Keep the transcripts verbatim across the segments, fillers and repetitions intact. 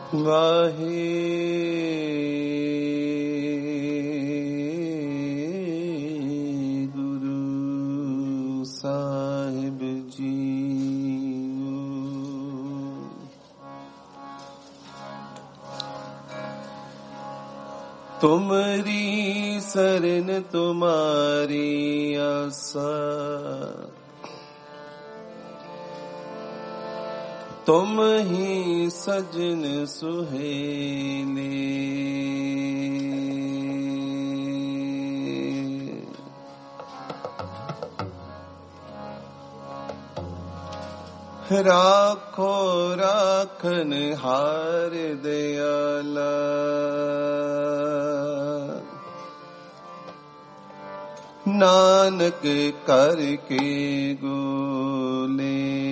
वाहे गुरु साहिब जी। तुमरी शरण तुम्हारी आसा, तुम ही सजन सुहेले। राखो राखन हार दयाला, नानक करके गोले।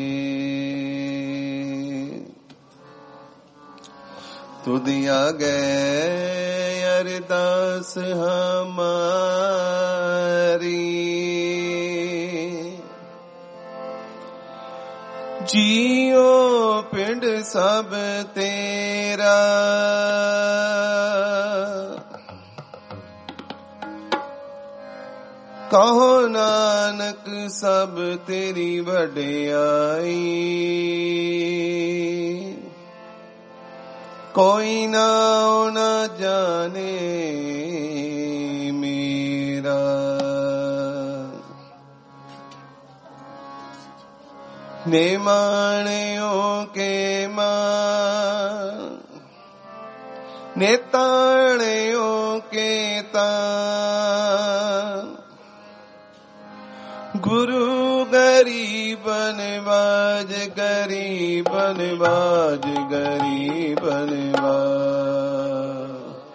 तुदिया गए अरदास हमारी, जियो पिंड सब तेरा। कहो नानक सब तेरी वडियाई, कोई ना ना जाने मेरा। ने माणियों के मां, ने ताणियों के तां। गुरु गरीबन बाज गरीबन बाज गरीबन बाज।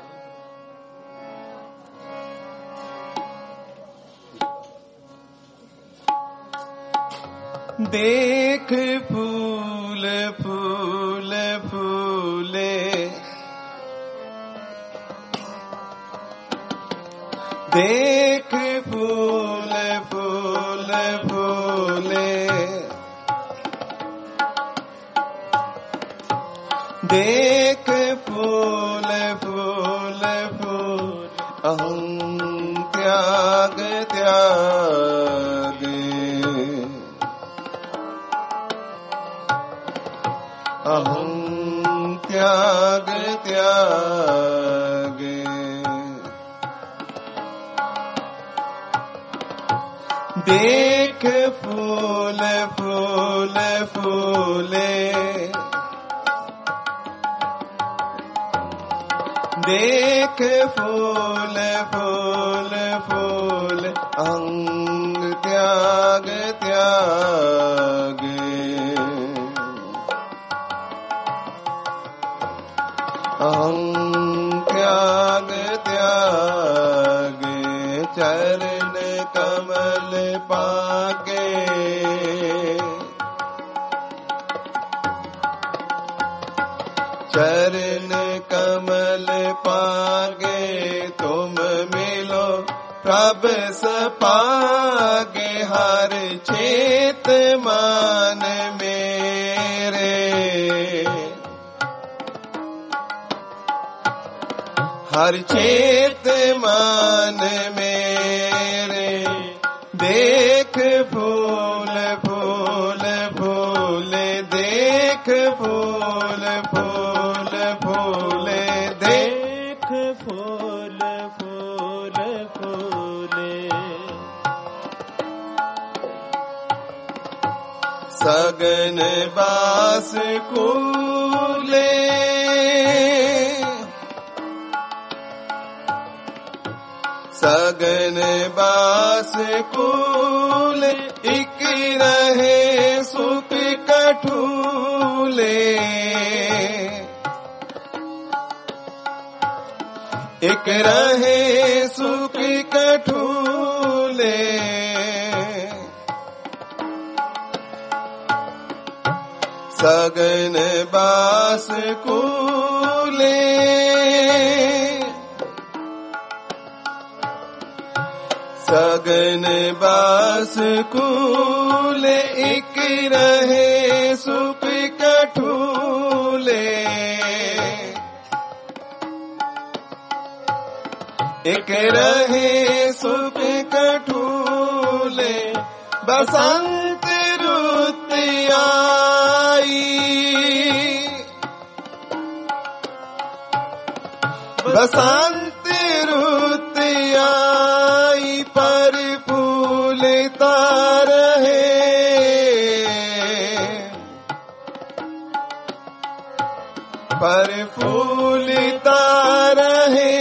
देख फूल फूल फूले, देख फूल फूल फूले, देख फूल फूल फूल। अहं त्याग त्याग, अहं त्याग त्याग। देख फूल फूल फूले, देख फूल फूल फूल। अंग त्याग त्याग, अंग त्याग त्याग। चरण कमल पाके, चरण कमल पागे। तुम मिलो प्रभ सपागे, हर चेत मान मेरे। हर चेत मान मेरे। देख फूल फूल फूले, देख फूल फूल फूले, देख फूल फूल फूले। सगन बास कूले, सगन बास कूल। इक रहे सुख कठूले, इक रहे सुख कठूले। सगन बास कूले, सगन बास कूल। इक रहे सुख कठूले, एक रहे सुख कठूले बसंत रुत आई बसंत रुत आई पर फूलता रहे पर फूलता रहे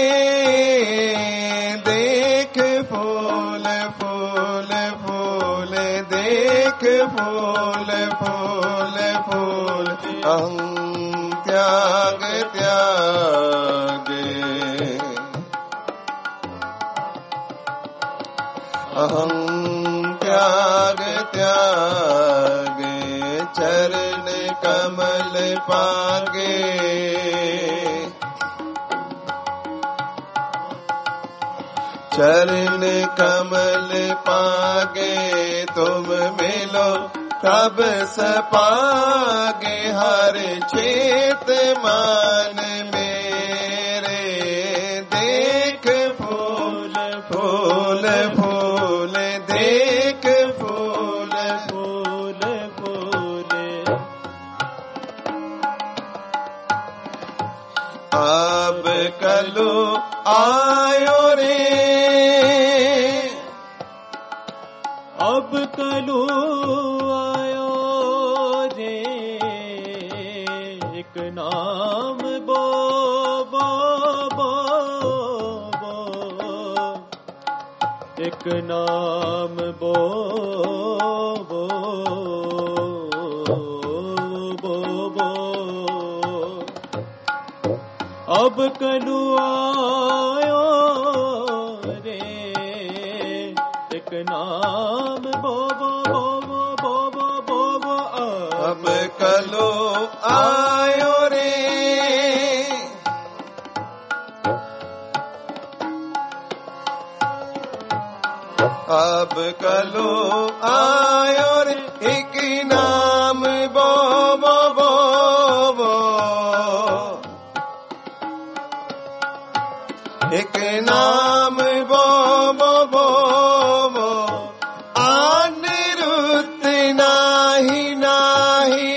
देख फूल फूल फूल देख फूल फूल फूल अहं त्याग त्यागे अहं त्याग त्यागे चरण कमल पागे चरण कमल पागे तुम मिलो तब सपागे हर चेत मान मेरे देख फूल फूल फूल देख फूल फूल फूल अब कलो आयो रे अब कलो आयो रे एक नाम बो बो बो बो एक नाम बो बो बो बो अब कलो आयो रे एक नाम बो बो बो बो बो बो बो अब कलो आयो रे अब कलो आयो रे एक नाम बो बो बो बो एक नाम बो बो बो बो अनिरुद्ध नाही नाही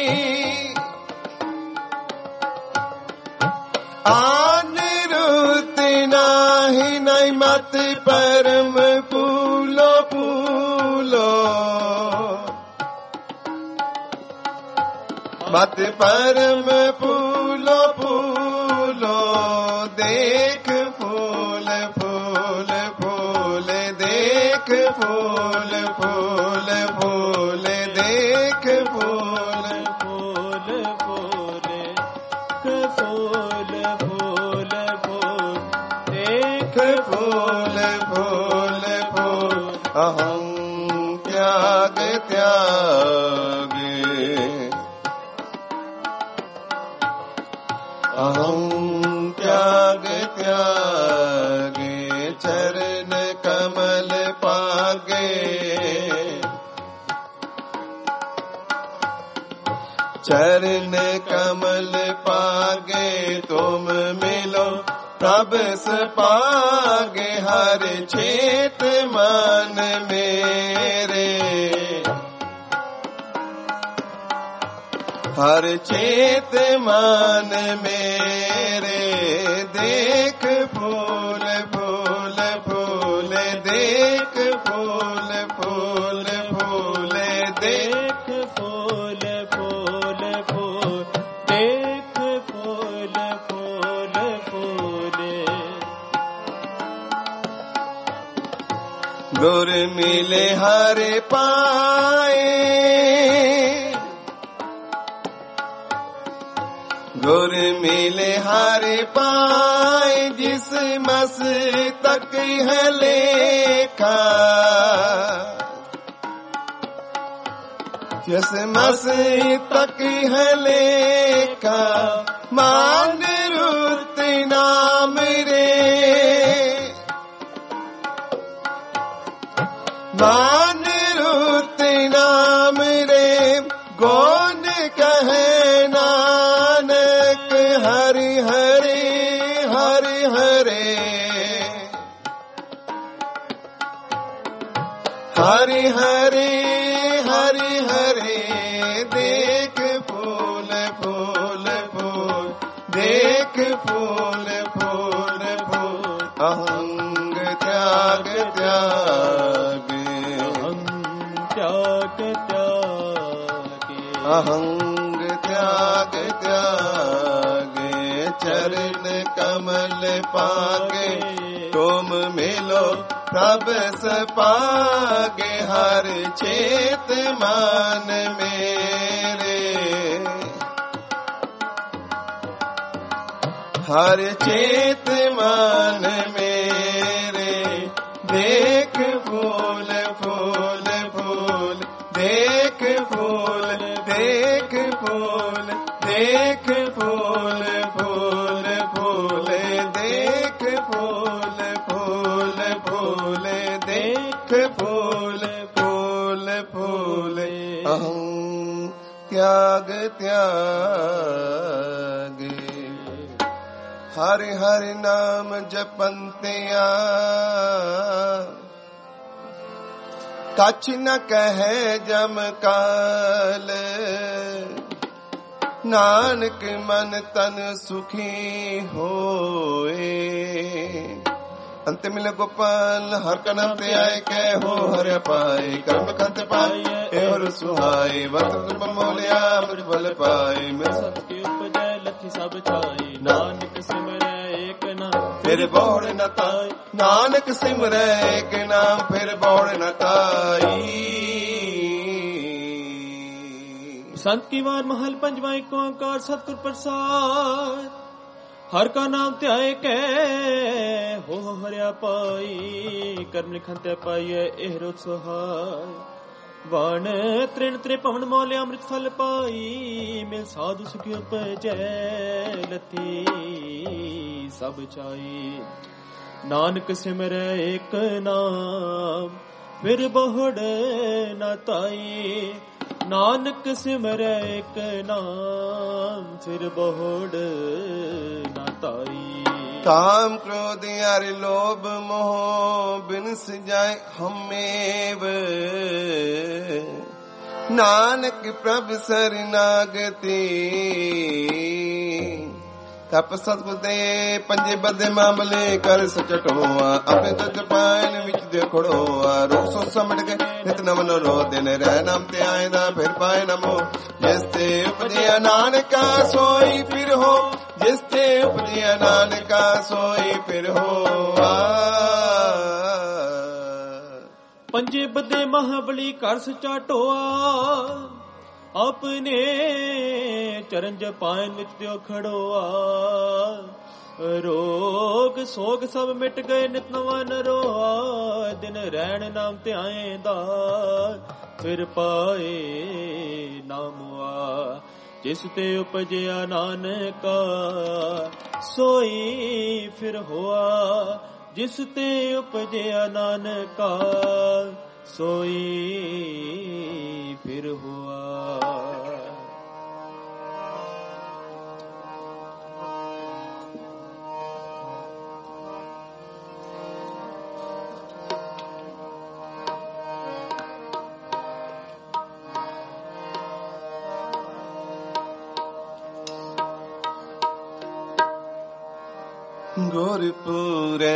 अनिरुद्ध नाही नहीं मत परम फूलो फूलो मत परम फूलो फूलो देख फूल फूल फूल देख फूल फूल फूल देख फूल फूल फूल फूल फूल फूल देख फूल फूल फूल अहं त्याग त्यागे अहं त्याग त्यागे चरण कमल पागे चरण कमल पागे तुम मिलो तब पागे हर चेत मान मेरे हर चेत मान मेरे देख फूल फूल फूल देख फूल फूल फूल देख फूल फूल फूल देख फूल फूल फूल गुर मिले हर पाए गुर मिले हर पाए जिस मस्तक है लेखा जिस मस्तक है लेखा मान रुत नाम रे मान रुत नाम रे गौन कहे नानक हरि हरि हरि हरे हरि हरे हरि हरे देख फूल फूल फूल देख फूल फूल फूल अहंग त्याग त्याग अहंग त्याग त्याग अहंग त्याग त्याग चरण कमल पागे तुम मिलो प्रभ सपागे हर चेत मान मेरे हर चेत मान मेरे देख फूल फूल फूल देख फूल देख फूल देख फूल फूल फूल देख फूल फूल फूल देख फूल फूल फूल अहं त्याग त्याग हरि हरि नाम जपंतिया कछ न कहे जम काल नानक मन तन सुखी होए अंत मिल गोपाल हर का नाम ते आए कै हो हर पाए कर्म खत पाए और सुहाए वक्त मोलिया मुझ बल पाए मैं सबके उपजय लथि सब छाई नानक सिमरै एक नाम फिर बौड़ न ताई नानक सिमरै एक नाम फिर बौड़ न ताई संत की वार महल पंजवा एक ओंकार सतगुर प्रसाद हर का नाम त्याय कै हो हरिया पाई कर्म लिखन ते पाइए एहरो सुहाय वाण त्रिण त्रे पवन मौले अमृत फल पाई मिल साधु सुखी उपजै लथी सब चाई नानक सिमरै एक नाम फिर बहुड़ न ताई नानक सिमरै एक नाम फिर बहुड़ न ताई काम क्रोध यार लोभ मोह बिनस जाए हमेव नानक प्रभ शरणागति तप सतगुर दे पंजे बदे मामले कर सचटोआ अपने जग पायन विच देखड़ोआ रोग सो समट के नित नवन रो दिन रह नाम ते आएदा फिर पाए नमो जिस ते उपजिया नानका सोई फिर हो जिस ते उपजिया नानका सोई फिर हो पंजे बदे महाबली कर सचा टोआ अपने चरण जपायन विच दियो खड़ोआ रोग सोग सब मिट गए नित नवा नरोआ दिन रहन नाम ते आएंदा फिर पाए नामुआ जिस ते उपजया नानका सोई फिर होआ जिस ते उपजया नानका सोई फिर हुआ गुरपुरे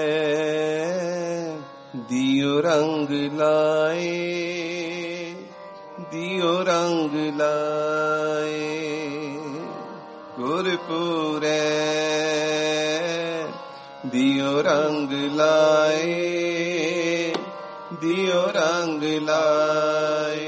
दियो रंग लाए दियो रंग लाए गुरपुरे दियो रंग लाए दियो रंग लाए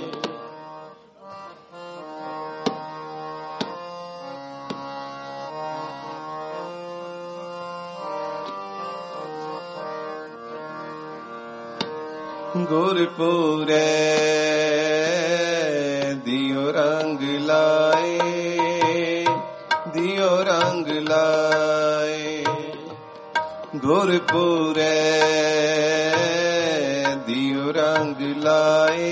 गुरपुरे दियो रंग लाए दियो रंग लाए गुरपुरे दियो रंग लाए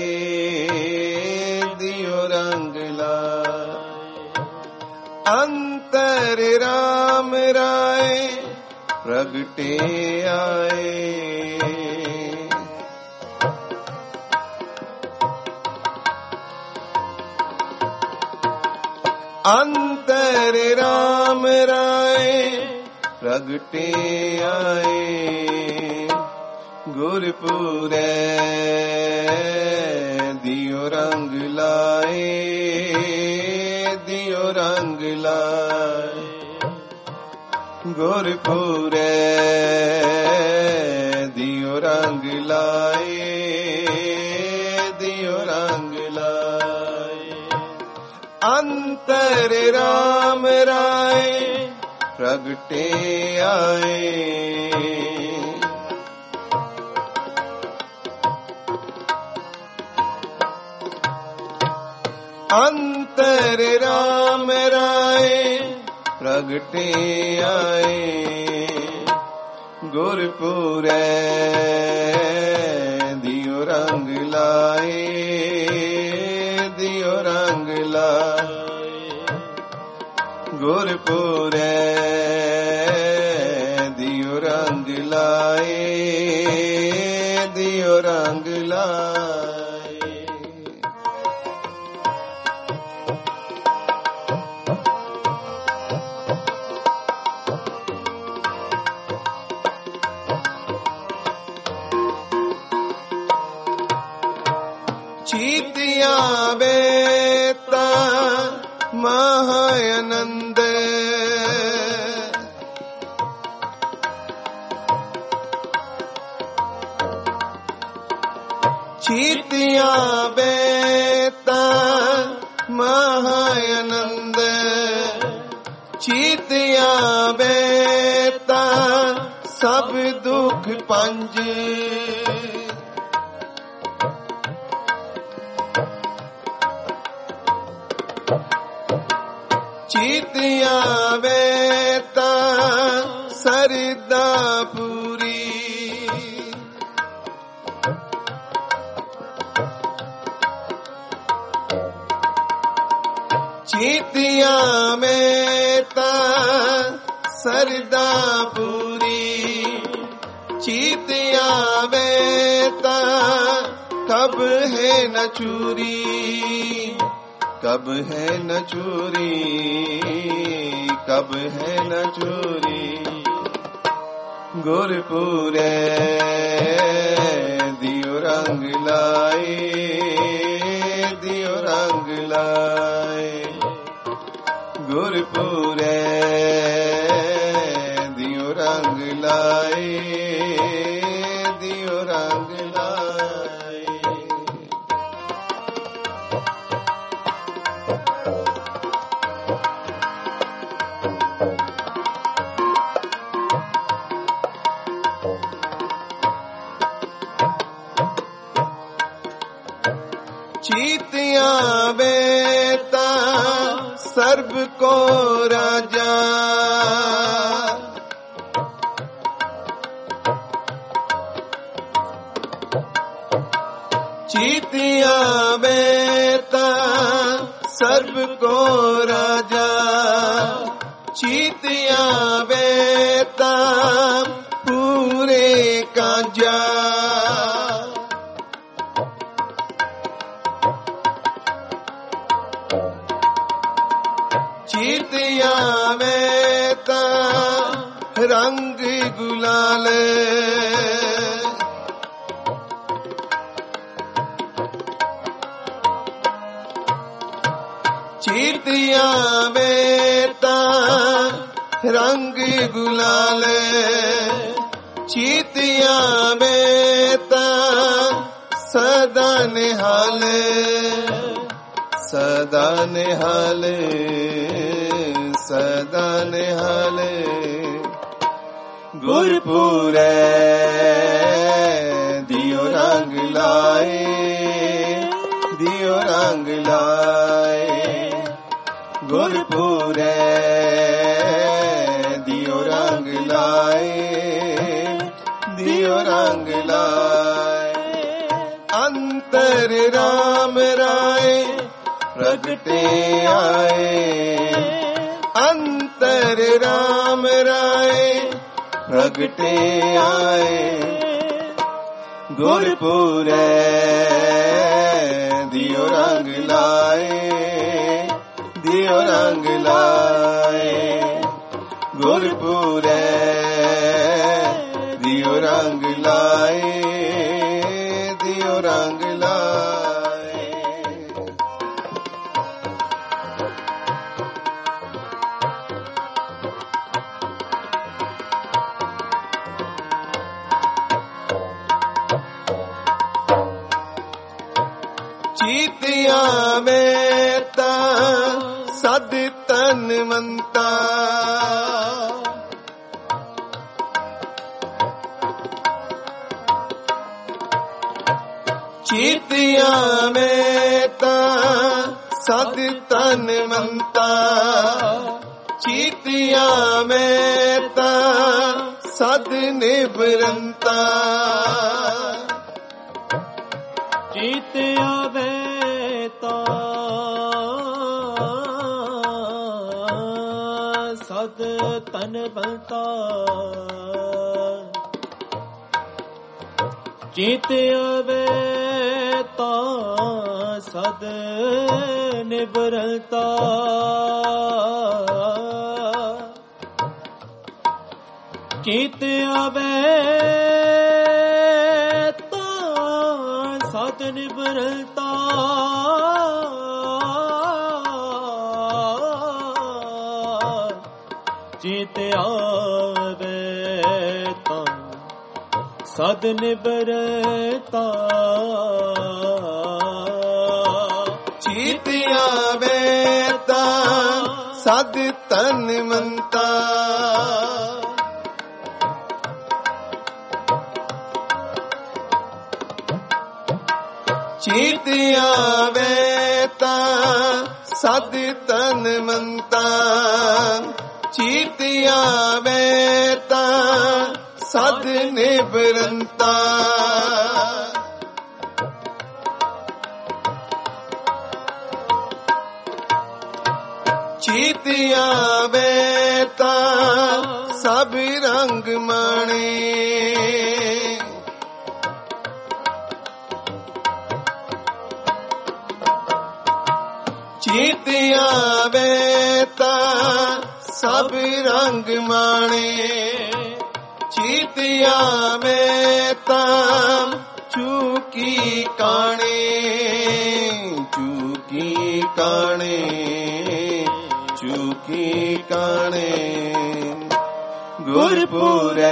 दियो रंग लाए अंतर राम राय प्रगटे आए अंतर राम राय प्रगटे आए गुरपुरे दियो रंग लाए दियो रंग लाए गुरपुरे दियो रंग लाए दियो रंग लाए अंतर राम राय प्रगटे आए अंतर राम राय प्रगटे आए गुरपुरे दियो रंग लाए दियो रंग लाए गुरपुरे दियो रंग लाए दियो रंग लाए चीतिया बेता महानंद चीतिया बेता महानंद चीतिया बेता सब दुख पंज चीतिया बेता सरदा पूरी चीतिया बेता सरदा पूरी चीतिया बेता कब है न चूरी कब है न चोरी कब है न चोरी गुरपुरे दियो रंग लाए दियो रंग लाए गुरपुरे दियो रंग लाए दियो रंग लाए चीतिया बेता सर्ब को राजा चीतिया बेता सर्ब को राजा चीतिया बेता पूरे काजा चीतिया बेता रंग गुलाल चीतिया बेता रंग गुलाल चीतिया बेता सदा निहाल सदा निहाल सदा निहाल गुरपुरे दियो रंग लाए दियो रंग लाए गुरपुरे दियो रंग लाए दियो रंग लाए अंतर राम राय प्रगटे आए अंतर राम राय प्रगटे आए गुरपुरे दियो रंग लाए ਦਿਓ ਰੰਗ ਲਾਏ, ਗੁਰਪੁਰੇ ਦਿਓ ਰੰਗ ਲਾਏ, ਦਿਓ ਰੰਗ ਲਾਏ। ਚੀਤਿਆਂ ਮੈਂ ਤਾਂ ਸਦ ਧਨਵੰਤਾ, ਚੀਤਿਆਂ ਮੈਂ ਤਾਂ ਸਦ ਧਨਵੰਤਾ, ਚੀਤਿਆਂ ਮੈਂ ਤਾਂ ਸਦ ਨਿਬਰੰਤਾ, ਚੀਤਿਆਂ ਮੈਂ ਤਾਂ ਸਦ ਧਨਵੰਤਾ, ਚੀਤਿਆਂ ਮੈਂ ਤਾਂ ਸਦ ਨਿਬਰੰਤਾ, ਚੀਤਿਆਂ ਮੈਂ ਤਾਂ ਸਦ ਨਿਬਰੰਤਾ, ਚੀਤਿਆਂ ਮੈਂ ਤਾਂ ਸਦ ਨਿਬਰਤਾ, ਚੀਤਿਆਂ ਮੈਂ ਤਾਂ ਸਦ ਧਨਵੰਤਾ, ਚੀਤਿਆਂ ਮੈਂ ਤਾਂ ਸਦ ਧਨਵੰਤਾ, ਚੀਤਿਆਂ ਮੈਂ ਤਾਂ ਸਦ ਨਿਬਰੰਤਾ, ਚੀਤਿਆਂ ਮੈਂ ਤਾਂ ਸਭ ਰੰਗ ਮਾਣੇ, ਚੀਤਿਆਂ ਮੈਂ ਤਾਂ ਸਭ ਰੰਗ ਮਾਣੇ, ਚੀਤਿਆਂ ਮੈਂ ਤਾਂ ਚੂਕੀ ਕਾਣੇ, ਚੂਕੀ ਕਾਣੇ, ਚੂਕੀ ਕਾਣੇ, ਗੁਰਪੁਰੇ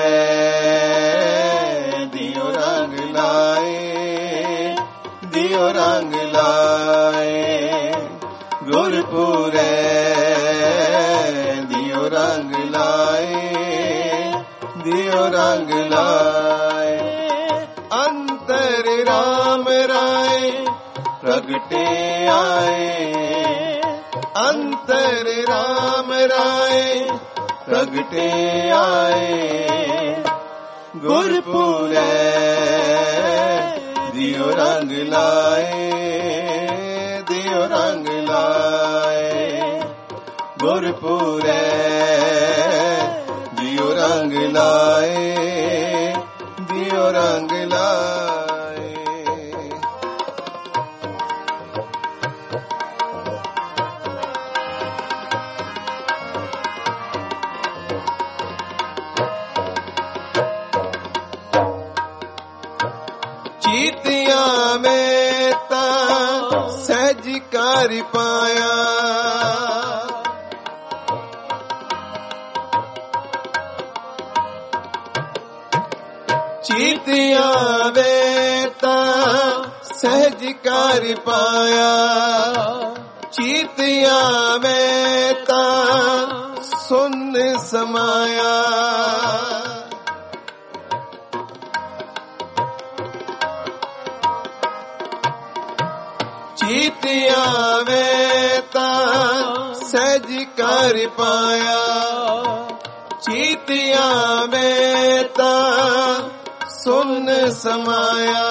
ਦਿਓ ਰੰਗ ਲਾਏ, ਦਿਓ ਰੰਗ ਲਾਏ, ਗੁਰਪੁਰੇ ਦਿਓ ਰੰਗ ਲਾਏ, ਦਿਓ ਰੰਗ ਲਾਏ। ਅੰਤਰ ਰਾਮ ਰਾਏ ਪ੍ਰਗਟੇ ਆਏ, ਅੰਤਰ ਰਾਮ ਰਾਏ ਪ੍ਰਗਟੇ ਆਏ, ਗੁਰਪੁਰੇ ਦਿਓ ਰੰਗ ਲਾਏ, ਦਿਓ ਰੰਗ ਲਾਏ, ਗੁਰਪੁਰੇ ਦਿਓ ਰੰਗ ਲਾਏ, ਦਿਓ ਰੰਗ ਲਾਏ। ਚੀਤਿਆਂ ਮੈਂ ਤਾਂ ਸਹਿਜ ਕਰ ਪਾਇਆ, ਚੀਤਿਆਂ ਮੈਂ ਤਾਂ ਸਹਿਜ ਕਰ ਪਾਇਆ, ਚੀਤਿਆਂ ਮੈਂ ਤਾਂ ਸੁਨ ਸਮਾਇਆ, ਚੀਤਿਆਂ ਮੈਂ ਤਾਂ ਸਹਿਜ ਕਰ ਪਾਇਆ, ਚੀਤਿਆਂ ਮੈਂ ਤਾਂ ਸੁਨ ਸਮਾਇਆ,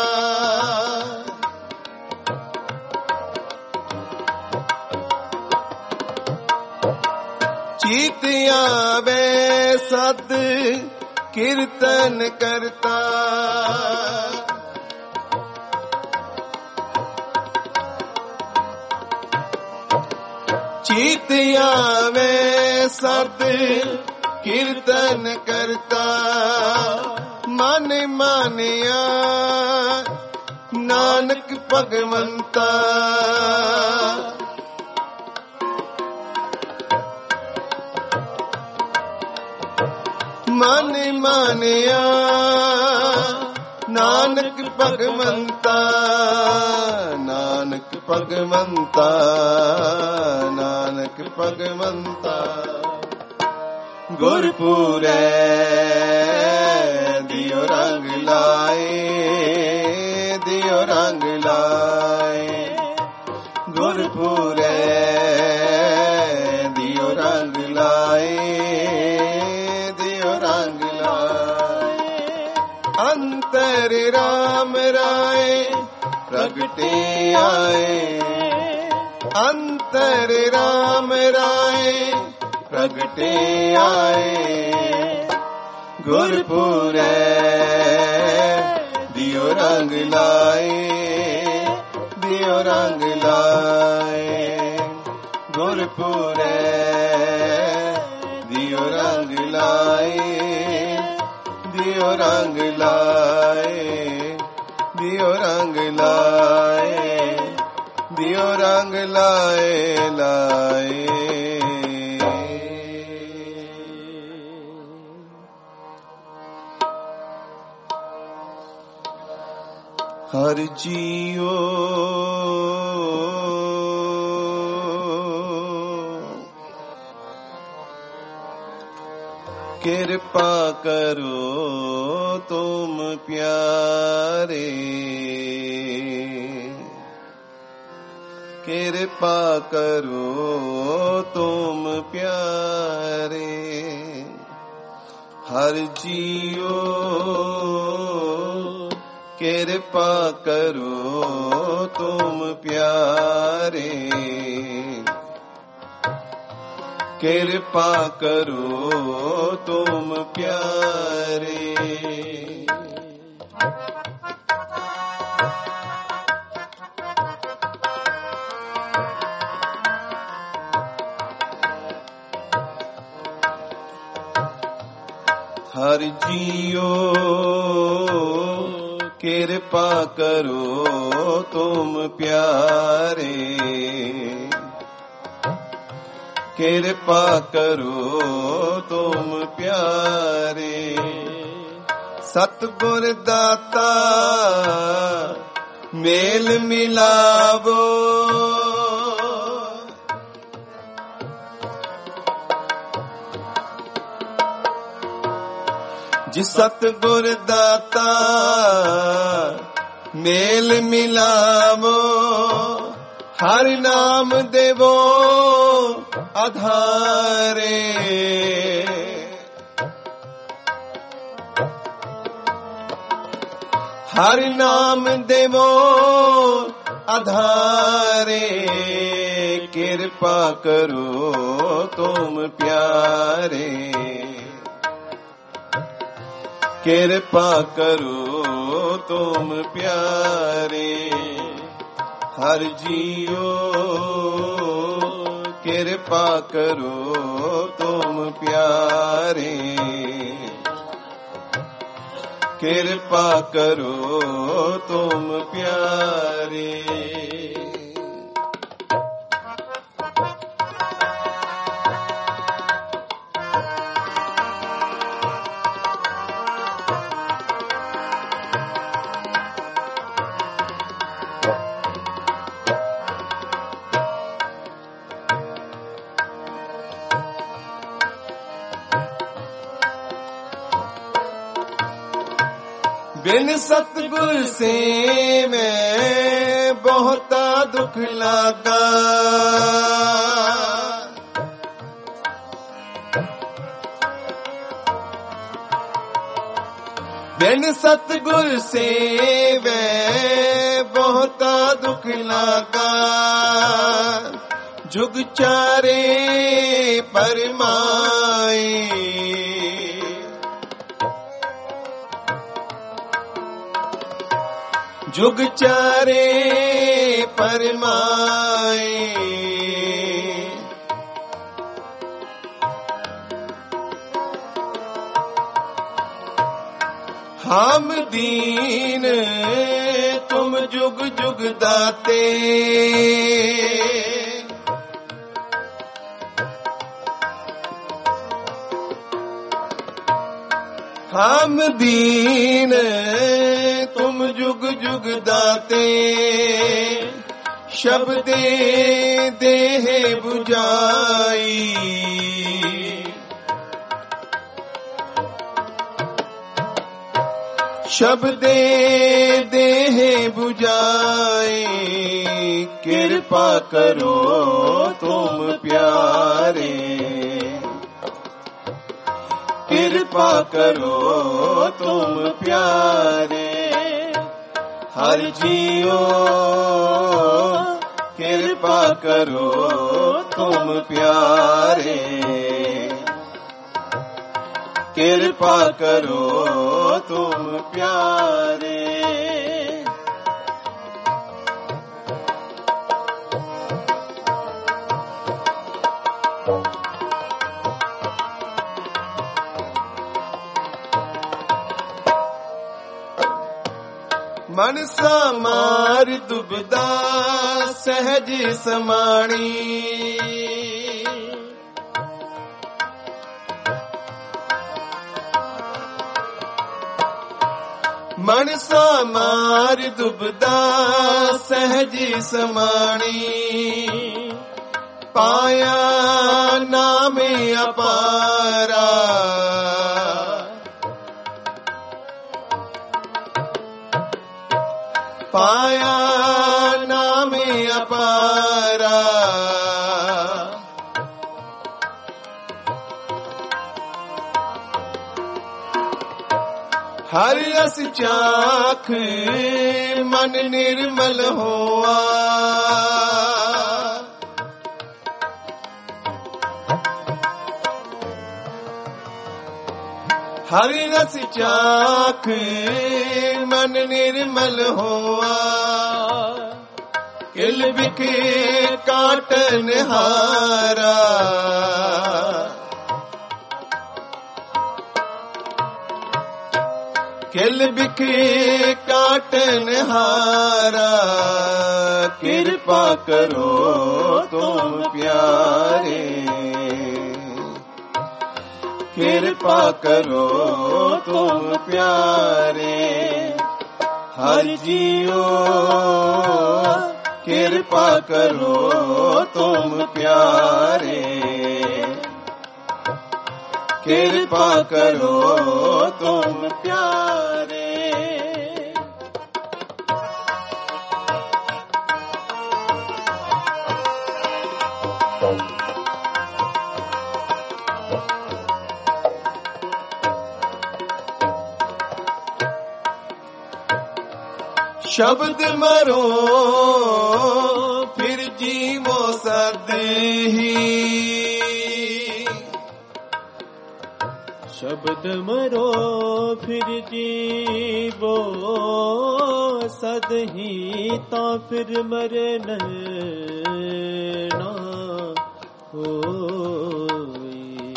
ਚੀਤਿਆਂ ਮੈਂ ਸਦ ਕੀਰਤਨ ਕਰਤਾ, ਚੀਤ ਆਵੇ ਸਤ ਕੀਰਤਨ ਕਰਤਾ, ਮਨ ਮਾਨਿਆ ਨਾਨਕ ਭਗਵੰਤਾ। ਮਨ ਮਾਨਿਆ ਨਾਨਕ ਭਗਵੰਤਾ, ਨਾਨਕ ਭਗਵੰਤਾ, ਨਾਨਕ ਭਗਵੰਤਾ। ਗੁਰਪੁਰੈ ਦਿਓ ਰੰਗ ਲਾਏ, ਦਿਓ ਰੰਗ ਲਾਏ। ਗੁਰਪੁਰੈ ਦਿਓ ਰੰਗ ਲਾਏ, ਦਿਓ ਰੰਗ ਲਾਏ। ਅੰਤਰ ਰਾਮ ਰਾਏ ਪ੍ਰਗਟੇ ਆਏ, ਅੰਤਰ ਰਾਮ ਰਾਏ ਪ੍ਰਗਟੇ ਆਏ। ਗੁਰਪੁਰੈ ਦਿਓ ਰੰਗ ਲਾਏ, ਦਿਓ ਰੰਗ ਲਾਏ। ਗੁਰਪੁਰੈ ਦਿਓ ਰੰਗ ਲਾਏ, ਦਿਓ ਰੰਗ ਲਾਏ, ਦਿਓ ਰੰਗ ਲਾਏ, ਦਿਓ ਰੰਗ ਲਾਏ ਲਾਏ। ਹਰ ਜੀਓ ਕਿਰਪਾ ਕਰੋ ਤੁਮ ਪਿਆਰੇ, ਕਿਰਪਾ ਕਰੋ ਤੁਮ ਪਿਆਰੇ। ਹਰ ਜੀਓ ਕਿਰਪਾ ਕਰੋ ਤੁਮ ਪਿਆਰੇ, ਕਿਰਪਾ ਕਰੋ ਤੁਮ ਪਿਆਰੇ। ਹਰ ਜੀਓ ਕਿਰਪਾ ਕਰੋ ਤੁਮ ਪਿਆਰੇ, ਕਿਰਪਾ ਕਰੋ ਤੁਮ ਪਿਆਰੇ। ਸਤਿਗੁਰ ਦਾਤਾ ਮੇਲ ਮਿਲਾਵੋ, ਜਿਸ ਸਤਿਗੁਰ ਦਾਤਾ ਮੇਲ ਮਿਲਾਵੋ। ਹਰ ਨਾਮ ਦੇਵੋ ਆਧਾਰੇ, ਹਰ ਨਾਮ ਦੇਵੋ ਆਧਾਰੇ। ਕਿਰਪਾ ਕਰੋ ਤੁਮ ਪਿਆਰੇ, ਕਿਰਪਾ ਕਰੋ ਤੁਮ ਪਿਆਰੇ। ਹਰ ਜੀਓ ਕਿਰਪਾ ਕਰੋ ਤੁਮ ਪਿਆਰੇ, ਕਿਰਪਾ ਕਰੋ ਤੁਮ ਪਿਆਰੇ। ਬਿਨ ਸਤਿਗੁਰ ਸੇਵੈ ਬਹੁਤਾ ਦੁਖ ਲਾਗਾ। ਬਿਨ ਸਤਿਗੁਰ ਸੇਵੈ ਬਹੁਤਾ ਦੁਖ ਲਾਗਾ। ਜੁਗ ਚਾਰੇ ਪਰਮਾਏ, ਜੁਗ ਚਾਰੇ ਪਰਮਾਏ। हम दीन तुम जुग जुग दाते, हम दीन तुम जुग जुग दाते, शब्दे देह बुझाई, शब्दे देह बुझाए, कृपा करो तुम प्यारे, कृपा करो तुम प्यारे, हर जियो कृपा करो तुम प्यारे, कृपा करो तुम प्यारे। मन समार दुबदा सहज समाणी, मन समार दुबदा सहज समाणी, पाया नामे अपारा, पाया नामे अपारा, हर रस चाख मन निर्मल होआ, हर रस चाख मन निर्मल होआ, किल बिखे काटन हारा, किल बिखे काटन हारा, कृपा करो तुम प्यारे, कृपा करो तुम प्यारे, हर जियो कृपा करो तुम प्यारे, कृपा करो तुम प्यारे। शब्द मरो फिर जीवो सद ही, शब्द मरो फिर जीवो सद ही, ता फिर मरन ना होई,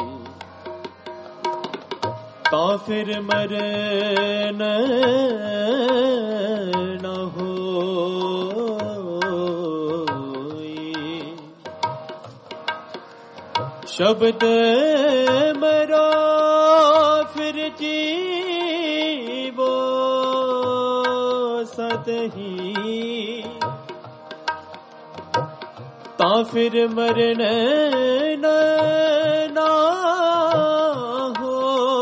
ता फिर मरन ना होई, शब्द मरो फिर जीवो सद ही, ता फिर मरन ना हो,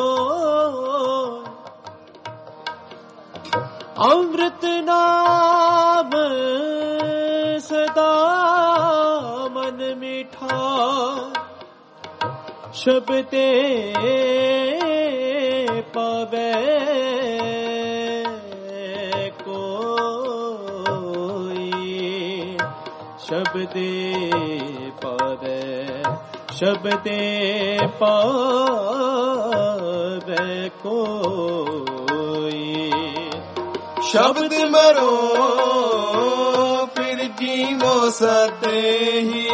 अमृत नाम सदा मन मीठा, शब्दे पावे कोई, शब्दे पावे, शब्दे पावे कोई, शब्द मरो फिर जीवो सद ही,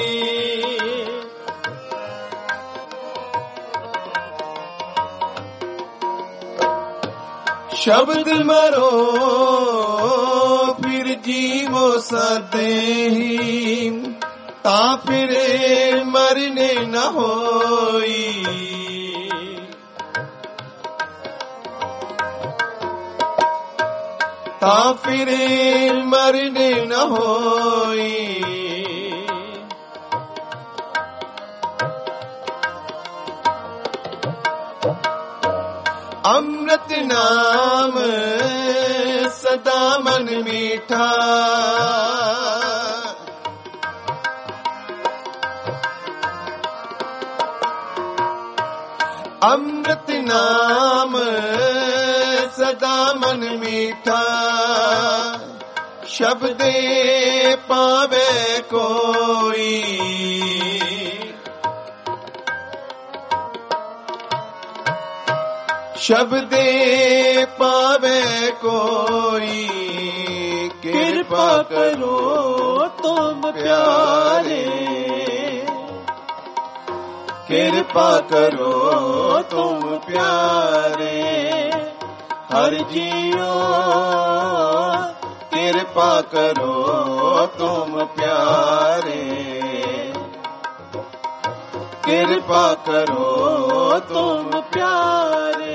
ਸ਼ਬਦ ਮਰੋ ਫਿਰ ਜੀਵੋ ਸਦੇਹੀ ਤਾਂ ਫਿਰ ਮਰਨੇ ਨ ਹੋਈ। ਤਾਂ ਫਿਰ ਮਰਨੇ ਨ ਹੋਈ। ਅੰਮ੍ਰਿਤ ਨਾਮ ਸਦਾ ਮਨ ਮੀਠਾ ਅੰਮ੍ਰਿਤ ਨਾਮ ਸਦਾ ਮਨ ਮੀਠਾ ਸ਼ਬਦੇ ਪਾਵੇ ਕੋਈ। ਸ਼ਬਦੇ ਪਾਵੇ ਕੋਈ ਕਿਰਪਾ ਕਰੋ ਤੁਮ ਪਿਆਰੇ। ਕਿਰਪਾ ਕਰੋ ਤੁਮ ਪਿਆਰੇ ਹਰ ਜੀਓ। ਕਿਰਪਾ ਕਰੋ ਤੁਮ ਪਿਆਰੇ। ਕਿਰਪਾ ਕਰੋ ਤੁਮ ਪਿਆਰੇ।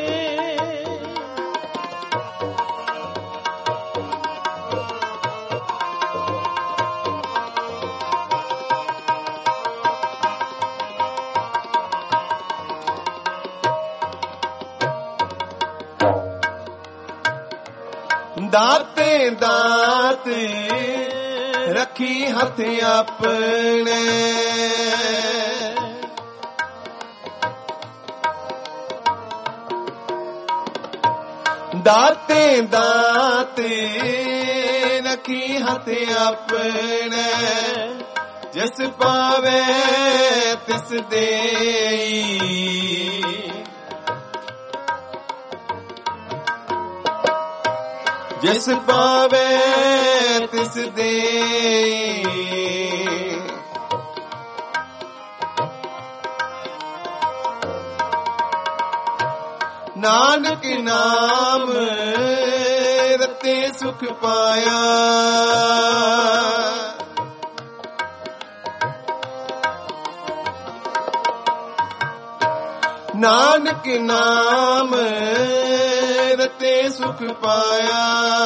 ਦਾਤੇ ਦਾਤ ਰੱਖੀ ਹੱਥ ਆਪਣੇ। ਦਾਤੇ ਦਾਤ ਰੱਖੀ ਹੱਥ ਆਪਣੇ। ਜਿਸ ਪਾਵੇ ਤਿਸ ਦੇਈ। ਜਿਸ ਪਾਵੇ ਤਿਸ ਦੇਈ। ਨਾਨਕ ਨਾਮ ਰਤੇ ਸੁਖ ਪਾਇਆ। ਨਾਨਕ ਨਾਮ ਰਤੇ ਸੁਖ ਪਾਇਆ।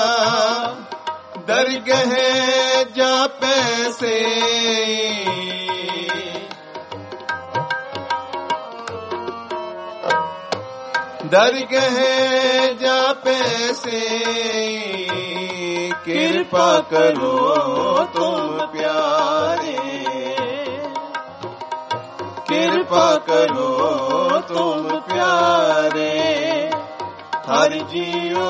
ਦਰਗਹਿ ਜਾਪੈ ਸੇ। ਦਰਗਹਿ ਜਾਪੈ ਸੇ। ਕਿਰਪਾ ਕਰੋ ਤੁਮ ਪਿਆਰੇ। ਕਿਰਪਾ ਕਰੋ ਤੁਮ ਪਿਆਰੇ ਹਰ ਜੀਓ।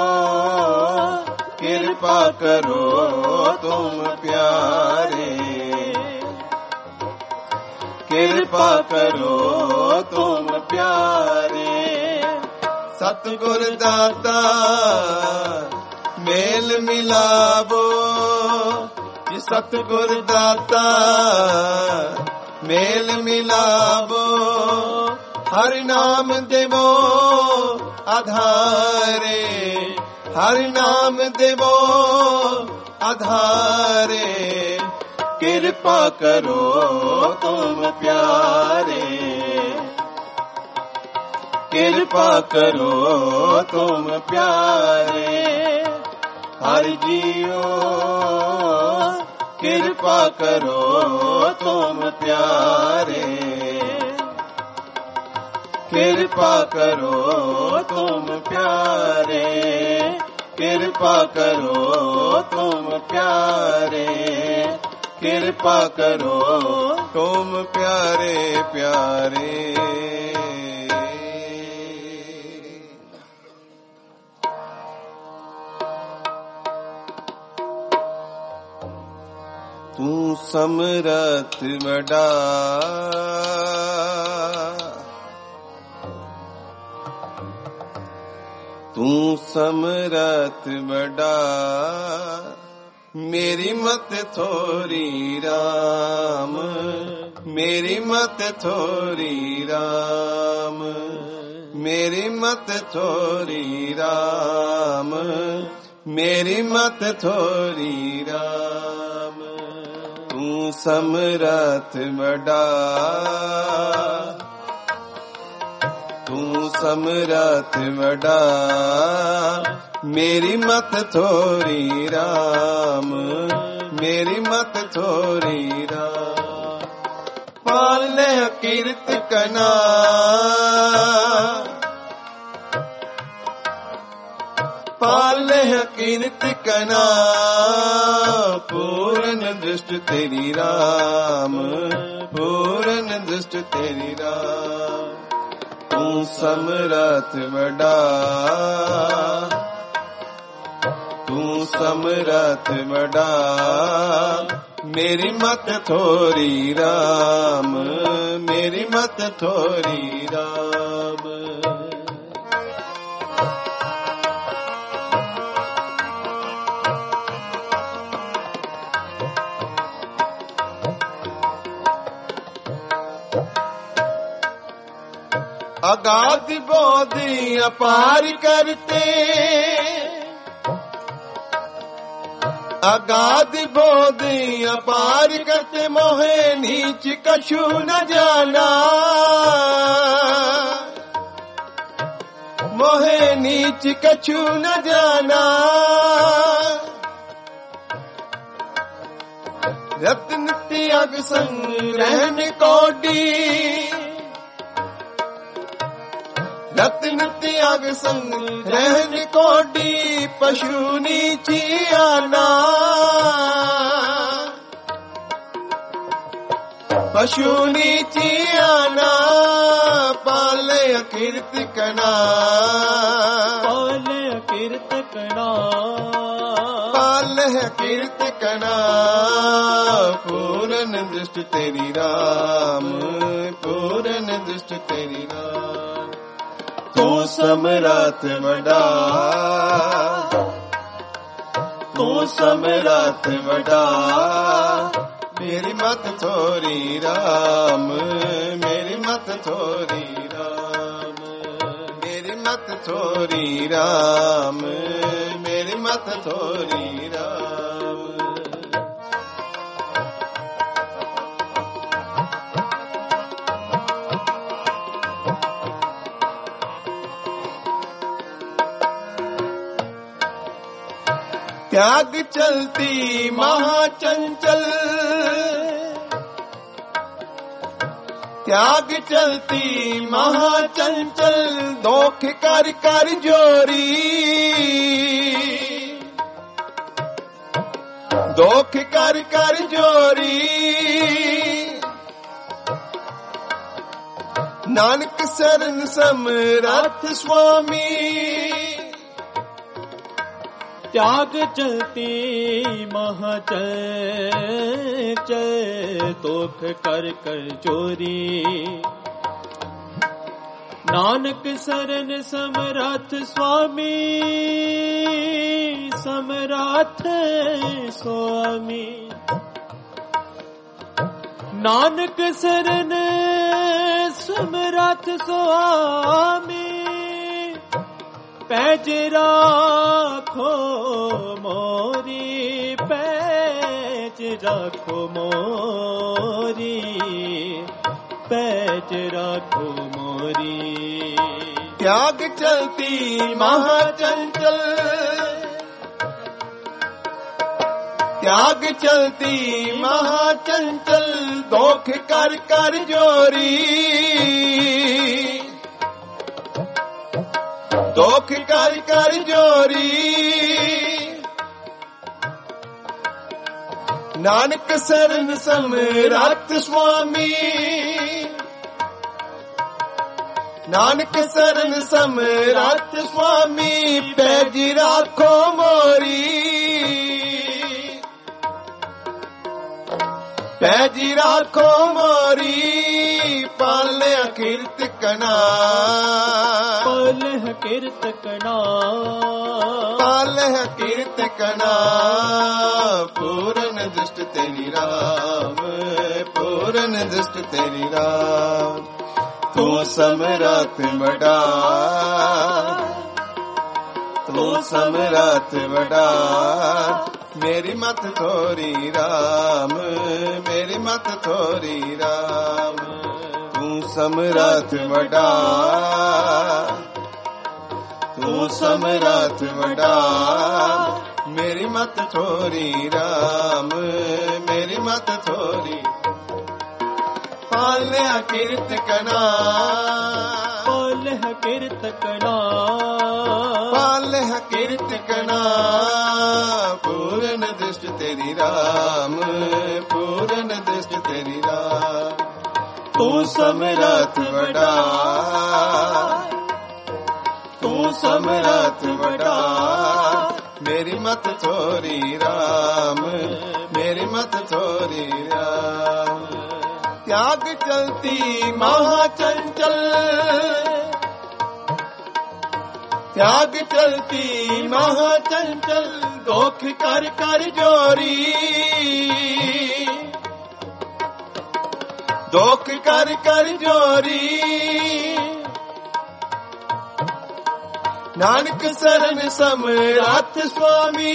ਕਿਰਪਾ ਕਰੋ ਤੁਮ ਪਿਆਰੇ। ਕਿਰਪਾ ਕਰੋ ਤੁਮ ਪਿਆਰੇ। ਸਤਿਗੁਰ ਦਾਤਾ ਮੇਲ ਮਿਲਾਵੋ। ਜੀ ਸਤਿਗੁਰ ਦਾਤਾ ਮੇਲ ਮਿਲਾਵੋ। ਹਰ ਨਾਮ ਦੇਵੋ ਆਧਾਰੇ। ਹਰ ਨਾਮ ਦੇਵੋ ਆਧਾਰੇ। ਕਿਰਪਾ ਕਰੋ ਤੁਮ ਪਿਆਰੇ। ਕਿਰਪਾ ਕਰੋ ਤੁਮ ਪਿਆਰੇ ਹਰ ਜੀਓ। ਕਿਰਪਾ ਕਰੋ ਤੁਮ ਪਿਆਰੇ। ਕਿਰਪਾ ਕਰੋ ਤੁਮ ਪਿਆਰੇ। ਕਿਰਪਾ ਕਰੋ ਤੁਮ ਪਿਆਰੇ। ਕਿਰਪਾ ਕਰੋ ਤੁਮ ਪਿਆਰੇ ਪਿਆਰੇ। ਤੂੰ ਸਮਰਥ ਵਡਾ ਤੂੰ ਸਮਰਥ ਵਡਾ ਮੇਰੀ ਮਤ ਥੋਰੀ ਰਾਮ ਮੇਰੀ ਮਤ ਥੋਰੀ ਰਾਮ मेरी मत थोरी राम, मेरी मत थोरी राम। तू समरथ बड़ा, तू समरथ बड़ा, मेरी मत थोरी राम, मेरी मत थोरी राम। पाले कीर्त कना, पाले कीर्त कना, पूर्ण दृष्ट तेरी राम, पूर्ण दृष्ट तेरी राम। तू समरथ बड़ा, तू समरथ बड़ा, मेरी मत थोरी राम, मेरी मत थोरी राम। अगाध बोधि अपार करते, अगाध बोधि अपार करते, मोहे नीच कछु न जाना, मोहे नीच कछु न जाना। रत्न त्याग संग रहन कोडी, रत्न त्याग संग रहन कोडी, पशु नीची आना, पशु नीची आना। पाले कीर्त कना, पाले कीर्त कना, पाले कीर्त कना, पूर्ण दृष्ट तेरी राम, पूर्ण दृष्ट तेरी राम। तू समरथ बड़ा, तू समरथ बड़ा, मेरी मत थोरी राम, मेरी मत थोरी राम, मेरी मत थोरी राम, मेरी मत थोरी राम। त्याग चलती महाचंचल, त्याग चलती महाचंचल, दोख कर कर जोरी, दोख कर कर जोरी। नानक शरण समरथ स्वामी, त्याग चलती महाचंचल, तोख कर कर चोरी। नानक शरण समरथ स्वामी, समरथ स्वामी। नानक शरण समरथ स्वामी, पैज राखो मोरी, पैज राखो मोरी, पैज राखो मोरी। त्याग चलती महाचंचल, त्याग चलती महाचंचल, दोख कर कर जोरी, दोख कर कर जोरी। नानक शरण समरथ स्वामी, नानक शरण समरथ स्वामी, पैज राखो मोरी, पैज राखो मोरी। पाले कीर्त कना, पाले कीर्त कना, पाले कीर्त कना, पूर्ण दृष्ट तेरी राम, पूर्ण दृष्ट तेरी राम। ਤੂੰ ਸਮਰੱਥ ਵਡਾ, ਤੂੰ ਸਮਰੱਥ ਵਡਾ। ਮੇਰੀ ਮਤ ਥੋਰੀ ਰਾਮ, ਮੇਰੀ ਮਤ ਥੋਰੀ ਰਾਮ। ਤੂੰ ਸਮਰੱਥ ਵਡਾ, ਤੂੰ ਸਮਰੱਥ ਵਡਾ। ਮੇਰੀ ਮਤ ਥੋਰੀ ਰਾਮ, ਮੇਰੀ ਮਤ ਥੋਰੀ। ਪਾਲਿਆ ਕਿਰਤ ਕਨਾ, ਪਾਲਿਆ ਕਿਰਤ ਕਨਾ, ਪਾਲਿਆ ਕਿਰਤ ਕਨਾ। ਪੂਰਨ ਦ੍ਰਿਸ਼ਟ ਤੇਰੀ ਰਾਮ, ਪੂਰਨ ਦ੍ਰਿਸ਼ਟ ਤੇਰੀ ਰਾਮ। ਤੂੰ ਸਮਰੱਥ ਵਡਾ, ਤੂੰ ਸਮਰੱਥ ਵਡਾ। ਮੇਰੀ ਮਤ ਥੋਰੀ ਰਾਮ, ਮੇਰੀ ਮਤ ਥੋਰੀ ਰਾਮ। त्याग चलती महाचंचल, त्याग चलती महाचंचल। दोख कर कर जोरी, दोख कर कर जोरी। नानक शरण समरथ स्वामी,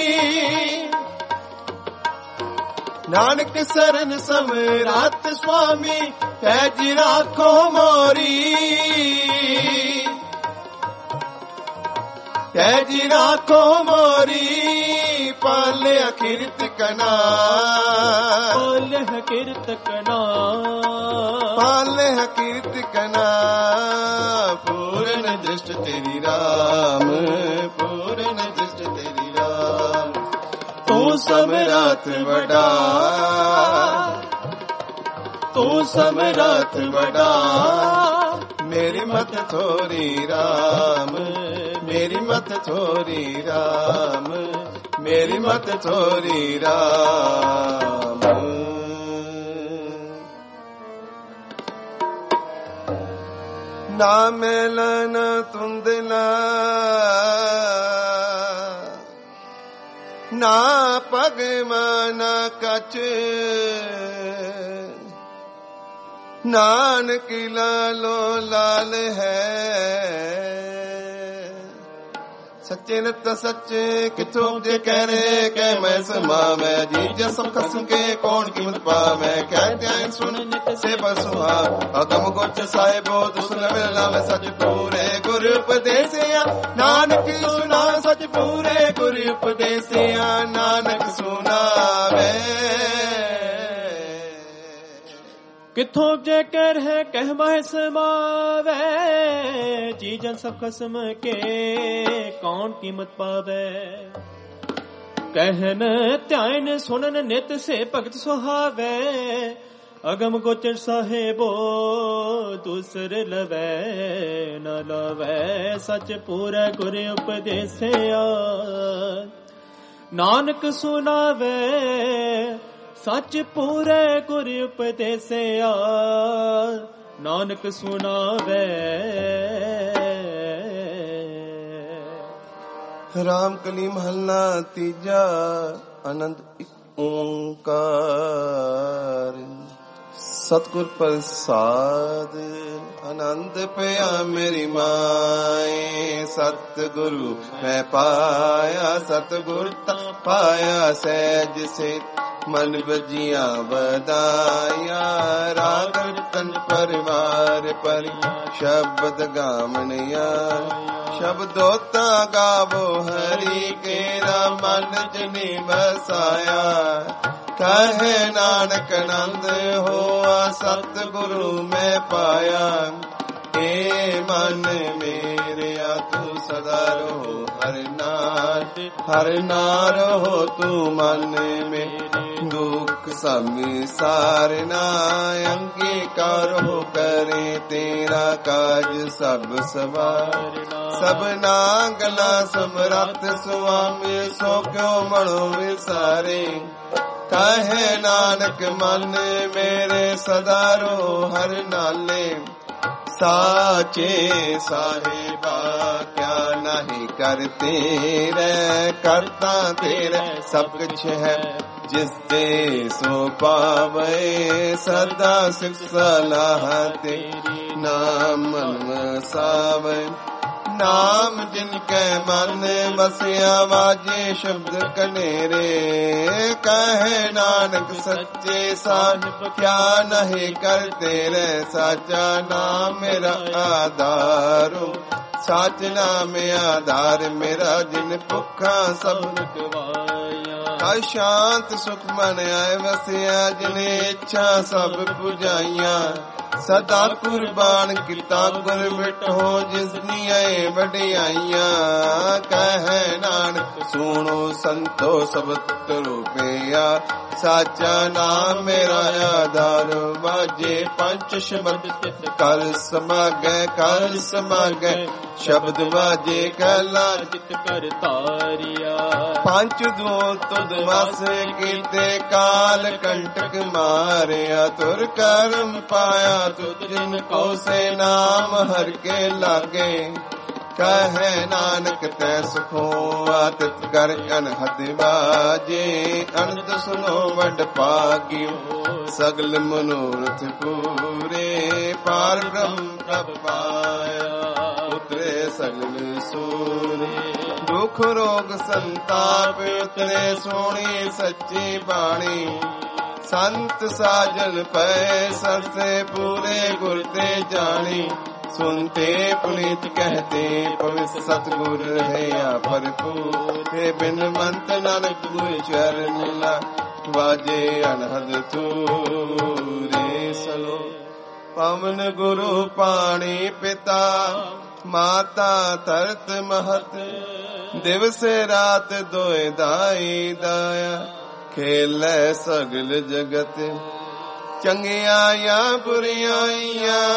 नानक शरण समरथ स्वामी। पैज राखो मोरी, पैज राखो मोरी। पालिया किरत कना, पालिया किरत कना, पालिया किरत कना। पूर्ण दृष्ट तेरी राम, पूर्ण दृष्ट तेरी राम। तू समरथ वडा, तू समरथ वडा। मेरी मत थोरी राम, मेरी मत थोरी राम, मेरी मत थोरी राम। ना मैला न तुंदला, ना पग माना कच। नानक लालो लाल है, सच्चे नित सच्चे किथों जे कह रहे कह मैं समा मैं। जी जसम कसम के कौन कीमत पा मैं। कहते हैं सुन नित से बसुहा, अगम गोच साहिबो दुसुन मिलना में। सच पूरे गुरु उपदेसिया नानक सुना, सच पूरे गुरु उपदेसिया नानक सुनावे। किथों जे कर है कह मैं समावे। जी जन सब खसम के कौन कीमत पावे। कहन ध्यान सुनन नित से भगत सुहावे। अगम गोचर साहेबो दूसरे लवै न लवै। सच पूरा गुर उपदेसिया नानक सुनावे। सच पूरे गुर उपदेसिया नानक सुनावे। राम कली महला तीजा आनंद ओंकार। सतगुर प्रसाद आनंद पया मेरी माए। सतगुरु मैं पाया सतगुर ता पाया। सहज से मन बजिया बदाया। राग तन परिवार पर शब्द गावनिया। शब्दोता गावो हरि केरा मन जनी बसाया। कहे नानक नंद होआ सतगुरु मैं पाया। हे मन मेरे तू सदा रहो हर नार हर नार हो तू मन में। दुख संसारना अंगीकार हो करे तेरा काज सब सवार। सब नागला समरथ स्वामी सो क्यों मणो विसारे। कहे नानक मन मेरे सदा रो हर नाले। साचे साहिबा क्या नहीं करते रे। करता तेरे सब कुछ है ਜਿਸ ਤੇ ਸੋ ਪਾਵੇ ਸਦਾ ਸਿਖ ਸਲਾਹ ਤੇਰੀ ਨਾਮ ਮਨ ਵਸਾਵੇ ਨਾਮ ਜਿਨ ਕੈ ਮਨ ਵਸਿਆ ਵਾਜੇ ਸ਼ਬਦ ਕਨੇਰੇ ਕਹੇ ਨਾਨਕ ਸੱਚੇ ਸਾਹਿਬ ਕਿਆ ਨਹੀਂ ਕਰ ਤੇਰੇ ਸਾਚਾ ਨਾਮ ਮੇਰਾ ਆਧਾਰੋ ਸਾਚ ਨਾਮ ਆਧਾਰ ਮੇਰਾ ਜਿਨ ਭੁੱਖਾ ਸਭ ਰਖਵਾਇਆ ਕਾ ਸ਼ਾਂਤ ਸੁਖ ਮਨ ਆਏ ਵਸਿਆ ਜਿਨੇ ਇੱਛਾ ਸਭ ਪੁਜਾਈਆਂ ਸਦਾ ਕੁਰਬਾਨ ਕੀਤਾ ਗੁਰ ਮਿਟੋ ਜਿਸਨੀ ਆਏ ਵਡਿਆਈਆਂ ਕਹੈ ਨਾਨਕ ਸੁਣੋ ਸੰਤੋ ਸਬਦ ਰੂਪਿਆ ਸਾਚਾ ਨਾਮ ਮੇਰਾ ਆਧਾਰ ਵਾਜੇ ਪੰਜ ਸ਼ਬਦ ਤਿਤ ਕਰ ਸਮਾਗੈ ਕਰ ਸਮਾਗੈ ਸ਼ਬਦ ਵਾਜੇ ਕਲਾ ਚਿਤ ਕਰ ਤਾਰਿਆ ਪੰਜ ਦੋ ਤੁਧ ਵਸ ਕੀਤੇ ਕਾਲ ਕੰਟਕ ਮਾਰਿਆ ਤੁਰ ਕਰਮ ਪਾਇਆ ਤੁਧ ਜਿਨ ਕੋ ਸੇ ਨਾਮ ਹਰ ਕੇ ਲਾਗੇ ਕਹੈ ਨਾਨਕ ਤੈ ਸੁਖੋ ਆਤਿਤ ਕਰ ਅਨਹਦ ਬਾਜੇ ਅਨੰਦ ਸੁਨੋ ਵਡ ਭਾਗਿਓ ਸਗਲ ਮਨੋਰਥ ਪੂਰੇ ਪਾਰ ਬ੍ਰਹਮ ਪ੍ਰਭ ਪਾਇਆ ਉਤਰੇ ਸਗਲ ਸੂਰੇ ਦੁਖ ਰੋਗ ਸੰਤਾਪ ਉਤਰੇ ਸੋਹਣੀ ਸੱਚੀ ਬਾਣੀ ਸੰਤ ਸਾਜਨ ਪੈ ਸਰਸੇ ਪੂਰੇ ਗੁਰ ਤੇ ਜਾਣੀ ਸੁਨਤੇ ਪੁਨੀਤ ਕਹਤੇ ਪਵਿੱਤ ਸਤਿਗੁਰ ਰਹਿਆ ਭਰਪੂਰ ਤੇ ਬਿਨ ਮੰਤ ਨਾਨਕ ਗੁਰ ਚਰਨ ਲਾ ਵਾਜੇ ਅਨਹਦ ਤੂਰੇ ਸਲੋ ਪਵਨ ਗੁਰੂ ਪਾਣੀ ਪਿਤਾ ਮਾਤਾ ਧਰਤ ਮਹਤ ਦਿਵਸ ਰਾਤ ਦੋਇ ਦਾਈ ਦਾਇਆ ਖੇਲੇ ਸਗਲ ਜਗਤ ਚੰਗਿਆਈਆਂ ਬੁਰਿਆਈਆਂ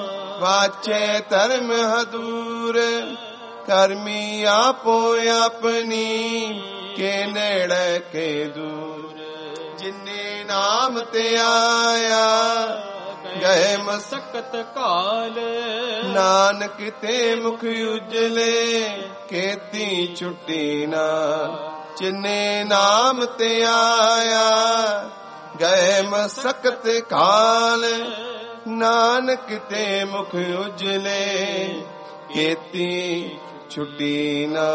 ਵਾਚੇ ਧਰਮ ਹਦੂਰ ਕਰਮੀ ਆਪੋ ਆਪਣੀ ਕੇ ਨੇੜੇ ਕੇ ਦੂਰ ਜਿਨੇ ਨਾਮ ਤੇ ਆਇਆ ਗਏ ਮਸਕਤ ਕਾਲ ਨਾਨਕ ਤੇ ਮੁਖ ਉਜਲੇ ਕੀਤੀ ਛੁੱਟੀ ਨਾ ਜਿਨੇ ਨਾਮ ਤੇ ਆਇਆ ਗਏ ਮਸਕਤ ਕਾਲ ਨਾਨਕ ਤੇ ਮੁਖ ਉਜਲੇ ਕੀਤੀ ਛੁੱਟੀ ਨਾ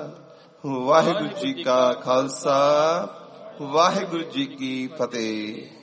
ਵਾਹਿਗੁਰੂ ਜੀ ਕਾ ਖਾਲਸਾ ਵਾਹਿਗੁਰੂ ਜੀ ਕੀ ਫਤਿਹ।